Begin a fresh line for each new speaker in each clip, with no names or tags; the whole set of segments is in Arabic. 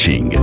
كوتشنج.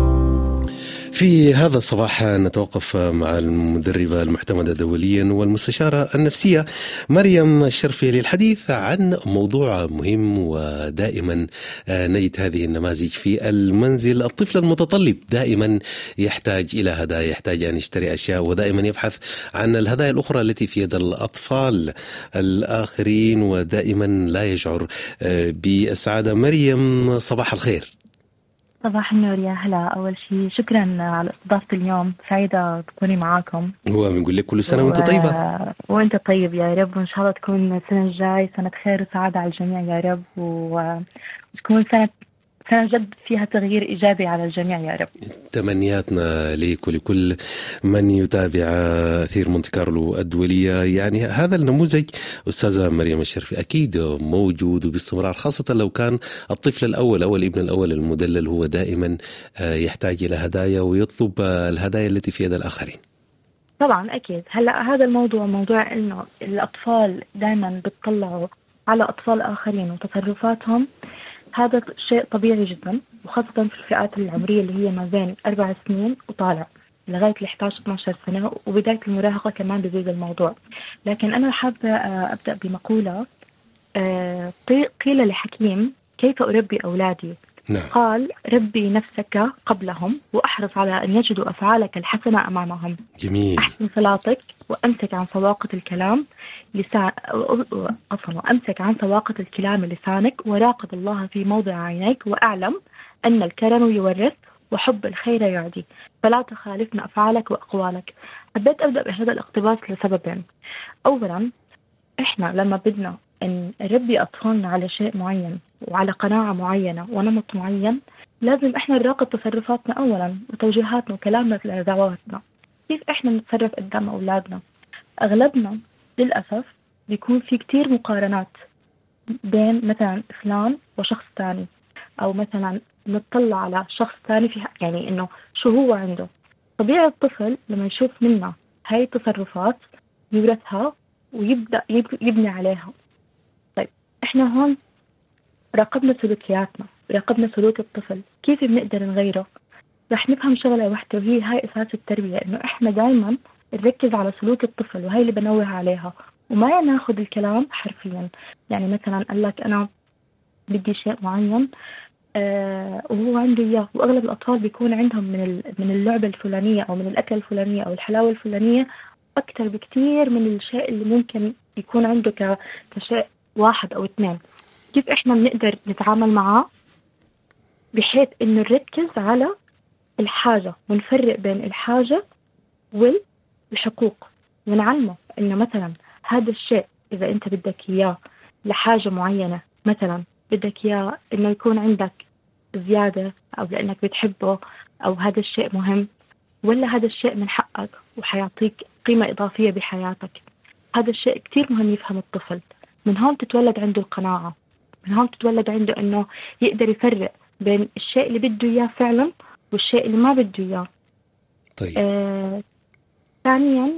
في هذا الصباح نتوقف مع المدربة المعتمدة دوليا والمستشارة النفسية مريم الشرفي للحديث عن موضوع مهم، ودائما نجد هذه النماذج في المنزل. الطفل المتطلب دائما يحتاج إلى هدايا، يحتاج أن يشتري أشياء، ودائما يبحث عن الهدايا الأخرى التي في يد الأطفال الآخرين، ودائما لا يشعر بالسعادة. مريم صباح الخير.
صباح النور، يا هلا. أول شيء شكرا على استضافة اليوم، سعيدة تكوني معاكم.
هو بنقول لك كل سنة وانت طيبة.
وانت طيب يا رب، وإن شاء الله تكون السنة الجاي سنة خير وسعادة على الجميع يا رب، وتكون سنة جد فيها تغيير إيجابي على الجميع يا رب.
تمنياتنا ليك ولكل من يتابع أثير مونتي كارلو الدولية. يعني هذا النموذج أستاذة مريم الشرفي أكيد موجود وباستمرار، خاصة لو كان الطفل الأول أو الابن الأول المدلل هو دائما يحتاج إلى هدايا ويطلب الهدايا التي في يد الآخرين.
طبعا أكيد. هلأ هذا موضوع إنه الأطفال دائما بتطلعوا على أطفال آخرين وتصرفاتهم، هذا شيء طبيعي جدا، وخاصة في الفئات العمرية اللي هي ما بين 4 سنين وطالع لغاية 11-12 سنة، وبداية المراهقة كمان بزيد الموضوع. لكن أنا حابة أبدأ بمقولة قيل لحكيم: كيف أربي أولادي؟
نعم.
قال: ربي نفسك قبلهم، وأحرص على أن يجدوا أفعالك الحسنة أمامهم.
جميل.
أحسن صلاتك، وأمسك عن سواقة الكلام وأمسك عن سواقة الكلام لسانك، وراقب الله في موضع عينيك، وأعلم أن الكرم يورث وحب الخير يعدي، فلا تخالفن أفعالك وأقوالك. حبيت أبدأ بهذا الاقتباس لسببين. أولا، إحنا لما بدنا أن نربي أطفالنا على شيء معين وعلى قناعة معينة ونمط معين، لازم إحنا نراقب تصرفاتنا أولا وتوجيهاتنا وكلامنا ودعواتنا. كيف إحنا نتصرف قدام أولادنا؟ أغلبنا للأسف بيكون في كتير مقارنات بين مثلا فلان وشخص ثاني، أو مثلا نطلع على شخص ثاني في يعني إنه شو هو عنده. طبيعي الطفل لما يشوف منا هاي التصرفات يورثها ويبدأ يبني عليها. طيب إحنا هون راقبنا سلوكياتنا، راقبنا سلوك الطفل، كيف بنقدر نغيره؟ رح نفهم شغلة واحدة، وهي هاي أساس التربية، إنه إحنا دايما نركز على سلوك الطفل، وهي اللي بنوه عليها، وما ناخذ الكلام حرفيا. يعني مثلا قال لك أنا بدي شيء معين وهو عنده إياه، وأغلب الأطفال بيكون عندهم من اللعبة الفلانية أو من الأكل الفلانية أو الحلاوة الفلانية أكثر بكتير من الشيء اللي ممكن يكون عنده كشيء 1 أو 2. كيف إحنا بنقدر نتعامل معه بحيث إنه نركز على الحاجة ونفرق بين الحاجة والحقوق، ونعلمه إنه مثلا هذا الشيء إذا أنت بدك إياه لحاجة معينة، مثلا بدك إياه إنه يكون عندك زيادة أو لأنك بتحبه أو هذا الشيء مهم، ولا هذا الشيء من حقك وحيعطيك قيمة إضافية بحياتك. هذا الشيء كتير مهم يفهم الطفل. من هون تتولد عنده القناعة، من هون تتولد عنده إنه يقدر يفرق بين الشيء اللي بده إياه فعلا والشيء اللي ما بده إياه.
طيب.
ثانيا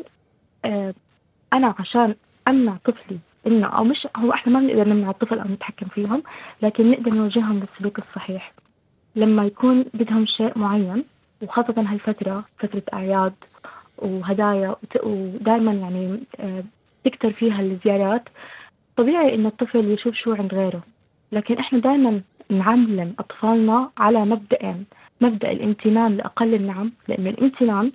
أنا عشان أمنع طفلي إنه، أو مش هو إحنا ما بنقدر نمنع الطفل أو نتحكم فيهم، لكن نقدر نوجههم للسلوك الصحيح. لما يكون بدهم شيء معين، وخاصة هالفترة فترة أعياد وهدايا ودائما يعني تكتر فيها الزيارات، طبيعي إن الطفل يشوف شو عند غيره. لكن إحنا دائما نعلم أطفالنا على مبدأين: مبدأ الامتنان لأقل النعم، لأن الامتنان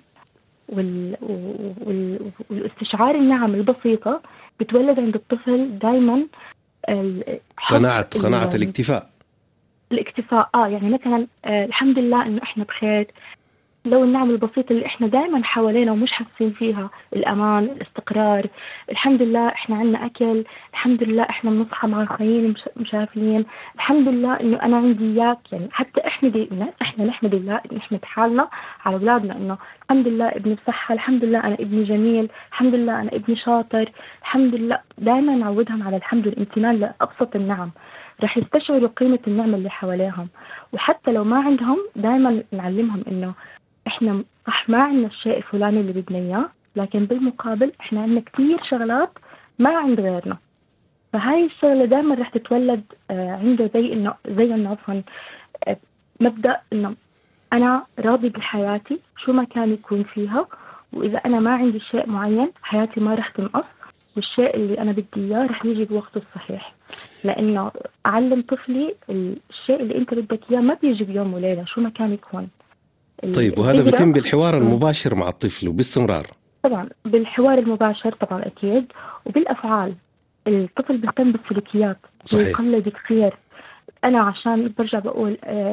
والاستشعار النعم البسيطة بتولد عند الطفل دائما
قناعة الاكتفاء.
يعني مثلا الحمد لله إنه إحنا بخير. لو النعم البسيطة اللي إحنا دائما حوالينا ومش حاسين فيها، الأمان، الاستقرار، الحمد لله إحنا عنا أكل، الحمد لله إحنا بنصحى مع الخيين مشافين، الحمد لله إنه أنا عندي إياك. يعني حتى إحنا نحمد الله، نحمد حالنا على أولادنا إنه الحمد لله ابني بصحة، الحمد لله أنا ابني جميل، الحمد لله أنا ابني شاطر، الحمد لله. دائما نعودهم على الحمد والامتنان لأبسط النعم، رح يستشعروا قيمة النعمة اللي حواليهم. وحتى لو ما عندهم، دائما نعلمهم إنه إحنا صح ما عندنا الشيء الفلاني اللي بدنا إياه، لكن بالمقابل إحنا عندنا كثير شغلات ما عند غيرنا. فهاي الشغلة دائما رح تتولد عنده زي إنه عفوا مبدأ إنه أنا راضي بحياتي شو ما كان يكون فيها، وإذا أنا ما عندي شيء معين حياتي ما رح تنقص، والشيء اللي أنا بدي إياه رح يجي بوقته الصحيح. لأنه أعلم طفلي الشيء اللي أنت بدك إياه ما بيجي بيوم وليلة شو ما كان يكون.
طيب، وهذا بيتم بالحوار المباشر مع الطفل وباستمرار؟
طبعا بالحوار المباشر طبعا أكيد، وبالأفعال. الطفل بيهتم بالسلوكيات، بيقلد كثير. أنا عشان برجع بقول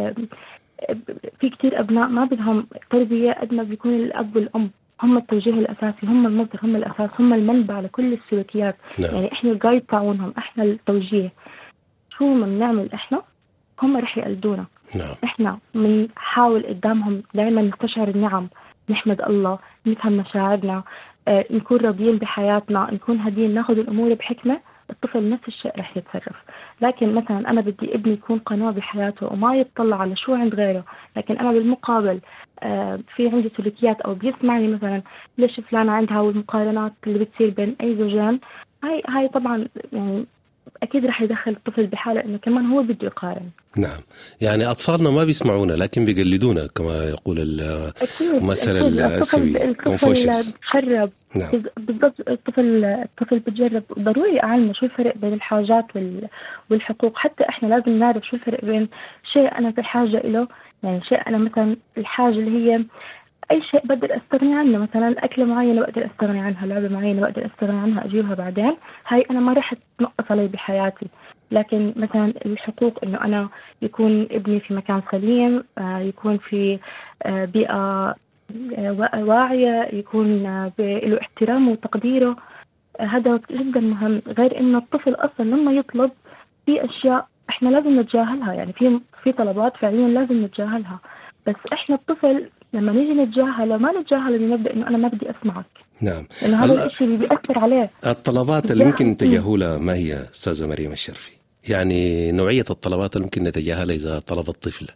في كتير أبناء ما بدهم تربية قد ما بيكون الأب والأم هم التوجيه الأساسي، هم المصدر، هم الأساس، هم المنبع لكل السلوكيات.
نعم.
يعني إحنا الجايد تاعونهم، إحنا التوجيه. شو ما بنعمل إحنا هم رح يقلدونا.
نعم.
إحنا بنحاول قدامهم دائما نستشعر النعم، نحمد الله، نفهم مشاعرنا، نكون راضيين بحياتنا، نكون هادين، ناخذ الأمور بحكمة. الطفل نفس الشيء رح يتصرف. لكن مثلا أنا بدي ابني يكون قنوع بحياته وما يتطلع على شو عند غيره، لكن أنا بالمقابل في عندي سلوكيات أو بيسمعني مثلا ليش فلانة عندها والمقارنات اللي بتصير بين أي زوجين، هاي طبعا يعني أكيد رح يدخل الطفل بحالة إنه كمان هو بده يقارن.
نعم، يعني أطفالنا ما بيسمعونا لكن بيقلدونا كما يقول المثل الآسيوي كونفوشيوس.
بتجرب. نعم. بالضبط. الطفل بتجرب. ضروري أعلمه شو الفرق بين الحاجات والحقوق. حتى إحنا لازم نعرف شو الفرق بين شيء أنا بحاجة إله، يعني شيء أنا مثلا الحاجة اللي هي أي شيء بقدر أستغني عنه، مثلا أكلة معينة بقدر أستغني عنها، لعبة معينة بقدر أستغني عنها أجيبها بعدين، هاي أنا ما رح تنقص علي بحياتي. لكن مثلا الحقوق إنه أنا يكون ابني في مكان سليم، يكون في بيئة واعية، يكون له احترامه وتقديره، هذا جدا مهم. غير إنه الطفل أصلا لما يطلب في أشياء إحنا لازم نتجاهلها، يعني في طلبات فعليا لازم نتجاهلها. بس إحنا الطفل لما نيجي نتجاهله ما نتجاهله بنبدأ إنه أنا ما بدي أسمعك.
نعم.
لأنه هذا الشيء اللي بيأثر عليه.
الطلبات اللي ممكن تجاهلها ما هي أستاذة مريم الشرفي؟ يعني نوعية الطلبات اللي ممكن نتجاهلها إذا طلب الطفل.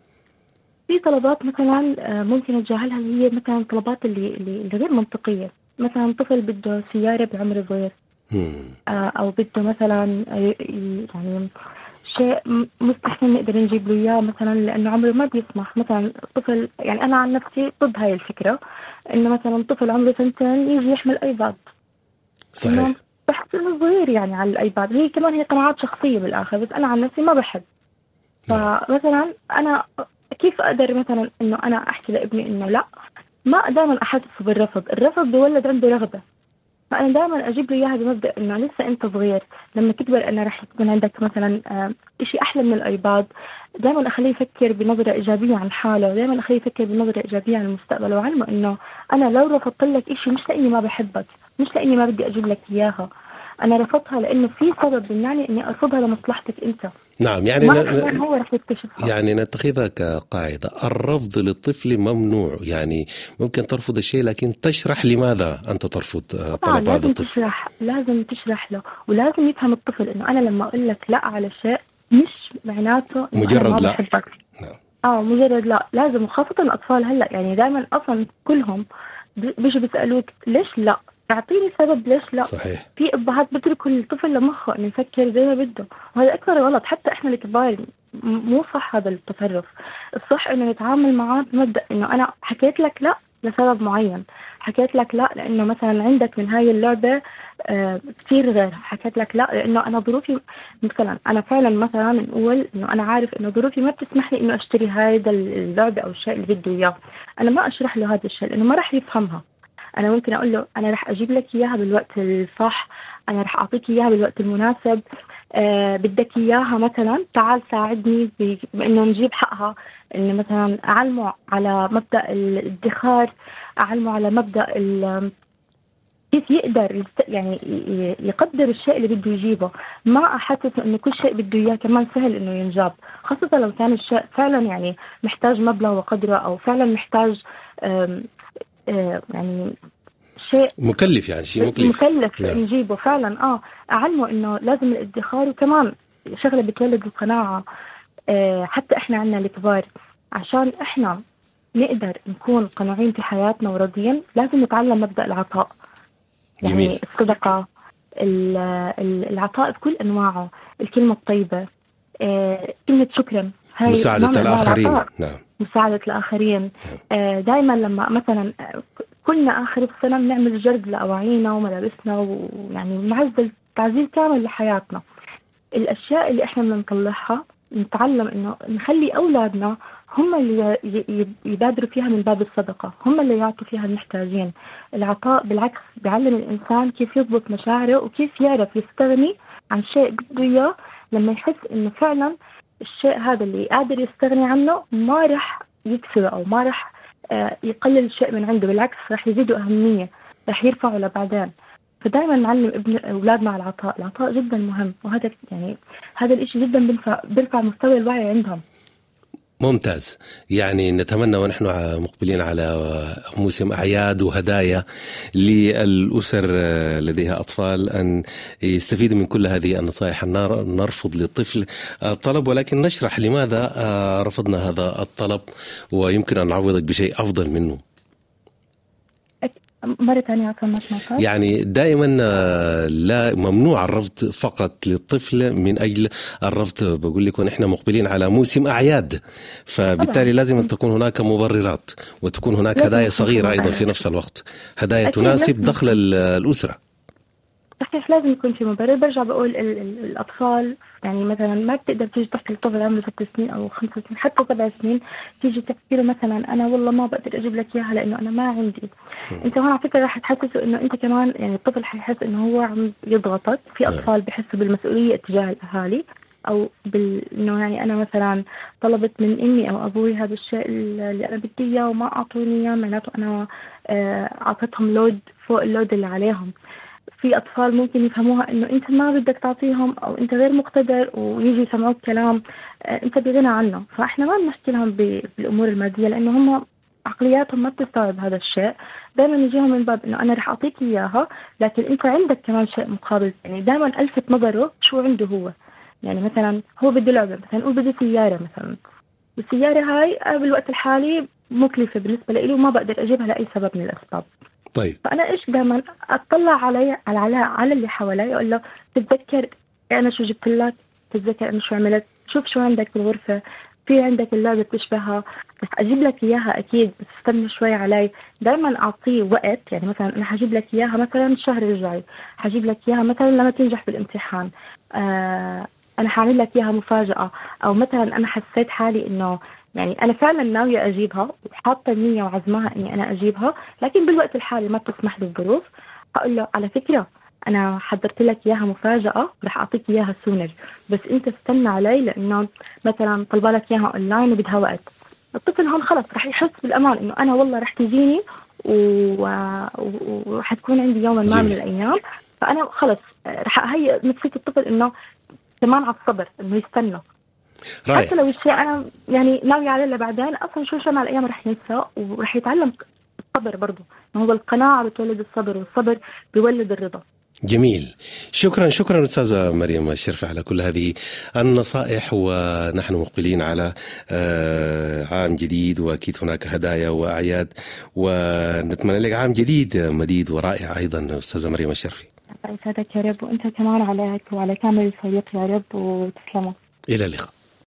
في طلبات مثلا ممكن نتجاهلها، اللي هي مثلا طلبات اللي غير منطقية. مثلا طفل بده سيارة بعمر صغير، أو بده مثلا يعني شيء مستحيل نقدر نجيب له إياه مثلا لأنه عمره ما بيسمح. مثلا طفل، يعني أنا عن نفسي ضد هاي الفكرة، إنه مثلا طفل عمره 2 يجي يحمل أيباد.
صحيح.
بحس إنه صغير يعني على الأيباد. هي كمان هي قناعات شخصية بالآخر، بس أنا عن نفسي ما بحب. فمثلا أنا كيف أقدر مثلا إنه أنا أحكي لابني إنه لا، ما دائما أحسس بالرفض. الرفض بيولد عنده رغبة، فأنا دائما أجيب له إياها بمبدأ إنه لسه أنت صغير، لما تكبر أنا رح يكون عندك مثلا إشي أحلى من الأيباد. دائما أخليه يفكر بنظرة إيجابية عن حاله، دائما أخليه يفكر بنظرة إيجابية عن المستقبل، وعلمه إنه أنا لو رفضت لك إشي مش لأني ما بحبك، مش لأني ما بدي أجيب لك إياها، أنا رفضتها لأنه في سبب بمنعني إني أرفضها لمصلحتك أنت.
نعم، يعني
هو رح يكتشفها.
يعني نتخذها كقاعدة: الرفض للطفل ممنوع. يعني ممكن ترفض الشيء لكن تشرح لماذا أنت ترفض طلب هذا الطفل.
لازم تشرح له، ولازم يفهم الطفل إنه أنا لما أقول لك لا على شيء مش معناته إنه
مجرد
أنا ما
لا
بحبك. مجرد لا. لازم، وخاصة الأطفال هلا يعني دائما أصلا كلهم بيجوا بيسألوك ليش لا، اعطيني سبب ليش لا.
صحيح.
في ابهات بتركوا الطفل لمخه انه يفكر زي ما بده، وهذا اكثر غلط. حتى احنا الكبار مو صح هذا التصرف. الصح انه نتعامل معاه بمبدأ انه انا حكيت لك لا لسبب معين، حكيت لك لا لانه مثلا عندك من هاي اللعبة كثير غير، حكيت لك لا لانه انا ظروفي مثلا، انا فعلا مثلا نقول انه انا عارف انه ظروفي ما بتسمح لي انه اشتري هذا اللعبة او الشيء اللي بده اياه. انا ما اشرح له هذا الشيء لانه ما راح يفهمها. أنا ممكن أقول له أنا رح أجيب لك إياها بالوقت الصح، أنا رح أعطيك إياها بالوقت المناسب، بدك إياها مثلا تعال ساعدني بأنه نجيب حقها. إنه مثلا أعلمه على مبدأ الادخار، أعلمه على مبدأ كيف يقدر يعني يقدر الشيء اللي بده يجيبه، ما أحسس إنه كل شيء بده إياه كمان سهل إنه ينجاب، خاصة لو كان الشيء فعلا يعني محتاج مبلغ وقدره، أو فعلا محتاج يعني شيء
مكلف، يعني شيء
مكلف نجيبه فعلا. أعلمه إنه لازم الادخار، وكمان شغلة بتولد القناعة. حتى إحنا عنا الكبار عشان إحنا نقدر نكون قناعين في حياتنا وراضيين لازم نتعلم مبدأ العطاء. يعني
جميل.
الصدقة، العطاء بكل أنواعه، الكلمة الطيبة، كلمة شكرا.
مساعدة الآخرين. نعم،
مساعدة الآخرين. دائما لما مثلا كنا آخر السنة بنعمل جرد لأواعينا وملابسنا، ويعني بنعزل تعزيز كامل لحياتنا. الأشياء اللي إحنا بنطلعها نتعلم إنه نخلي أولادنا هم اللي يبادروا فيها من باب الصدقة، هم اللي يعطوا فيها المحتاجين. العطاء بالعكس بيعلم الإنسان كيف يضبط مشاعره وكيف يعرف يستغني عن شيء بده إياه لما يحس إنه فعلا الشيء هذا اللي قادر يستغني عنه ما رح يكسره أو ما رح يقلل الشيء من عنده، بالعكس رح يزيده أهمية، رح يرفعه لبعدين. فدائما نعلم أولادنا على العطاء. العطاء جدا مهم، وهذا يعني هذا الإشي جدا بيرفع مستوى الوعي عندهم.
ممتاز. يعني نتمنى ونحن مقبلين على موسم أعياد وهدايا للأسر لديها أطفال أن يستفيدوا من كل هذه النصائح. نرفض للطفل الطلب، ولكن نشرح لماذا رفضنا هذا الطلب ويمكن أن نعوضك بشيء أفضل منه.
مرة ثانية
يعني دائما لا ممنوع الرفض فقط للطفل من أجل الرفض. بقول لك ونحن مقبلين على موسم أعياد، فبالتالي لازم أن تكون هناك مبررات وتكون هناك هدايا صغيرة أيضا في نفس الوقت، هدايا تناسب دخل الأسرة.
صحيح، لازم يكون في مبرر. برجع بقول الأطفال يعني مثلا ما بتقدر تيجي تحكي لطفل عمره 6 سنين أو 5 سنين حتى 7 سنين تيجي تحكي له مثلا أنا والله ما بقدر أجيب لك إياها لأنه أنا ما عندي. أنت هون على فكرة راح تحسسه إنه أنت كمان، يعني الطفل حيحس إنه هو عم يضغطك. في أطفال بحسوا بالمسؤولية تجاه الأهالي، أو إنه يعني أنا مثلا طلبت من أمي أو أبوي هذا الشيء اللي أنا بدي إياه وما أعطوني إياه، معناته أنا أعطيتهم لود فوق اللود اللي عليهم. في أطفال ممكن يفهموها إنه أنت ما بدك تعطيهم أو أنت غير مقتدر، ويجي يسمعوك كلام أنت بغنى عنه. فإحنا ما بنحكي لهم بالأمور المادية لأنه هم عقلياتهم ما بتستوعب هذا الشيء. دائما يجيهم من باب إنه أنا رح أعطيك إياها لكن أنت عندك كمان شيء مقابل. يعني دائما ألفت نظره شو عنده هو. يعني مثلا هو بده لعبة، مثلا نقول بده سيارة مثلا، السيارة هاي بالوقت الحالي مكلفة بالنسبة لي وما بقدر أجيبها لأي سبب من الأسباب.
طيب
فأنا إيش دائما أطلع على اللي حوالي، أقول له تتذكر أنا شو جبت لك، تتذكر أنا شو عملت، شوف شو عندك بالغرفة، في عندك اللعبة بتشبهها، رح أجيب لك إياها أكيد بس استنى شوي علي. دائما أعطيه وقت. يعني مثلا أنا حجيب لك إياها مثلا الشهر الجاي، حجيب لك إياها مثلا لما تنجح بالامتحان، أنا حاعمل لك إياها مفاجأة. أو مثلا أنا حسيت حالي إنه يعني أنا فعلا ناوية أجيبها وحاطة نية وعزمها إني أنا أجيبها، لكن بالوقت الحالي ما بتسمح لي الظروف. أقول له على فكرة أنا حضرت لك إياها مفاجأة رح أعطيك إياها سونر، بس أنت استنى علي لأنه مثلا طلبة لك إياها أونلاين وبدها وقت. الطفل هون خلص رح يحس بالأمان إنه أنا والله رح تجيني ورح تكون عندي يوما ما من الأيام. فأنا خلص رح أهيئ نفسية الطفل إنه كمان على الصبر إنه يستنى. حتى لو الشيء أنا يعني ناوي عليه لبعدين، أصلا شو مع الأيام رح ينسى ورح يتعلم الصبر برضو. هو القناعة بتولد الصبر والصبر بيولد الرضا.
جميل. شكرا أستاذة مريم الشرفي على كل هذه النصائح، ونحن مقبلين على عام جديد وأكيد هناك هدايا وأعياد، ونتمنى لك عام جديد مديد ورائع أيضا أستاذة مريم الشرفي.
يسعدك يا رب، وأنت كمان عليك وعلى كامل الفريق يا رب، وتسلموا.
إلى اللقاء.